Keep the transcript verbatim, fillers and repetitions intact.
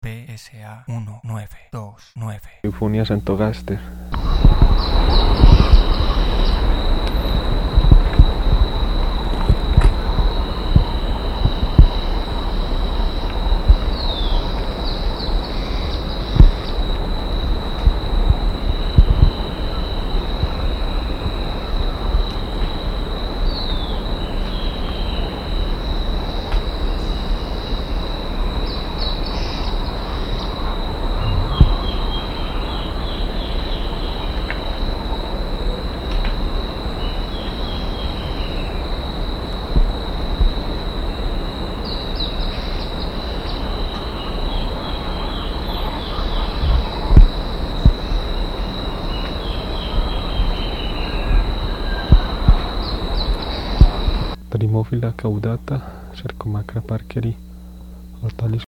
B S A uno nueve dos nueve. Eufonias Antofagasta. Trimófila caudata, Cercomacra parkeri, Hortalis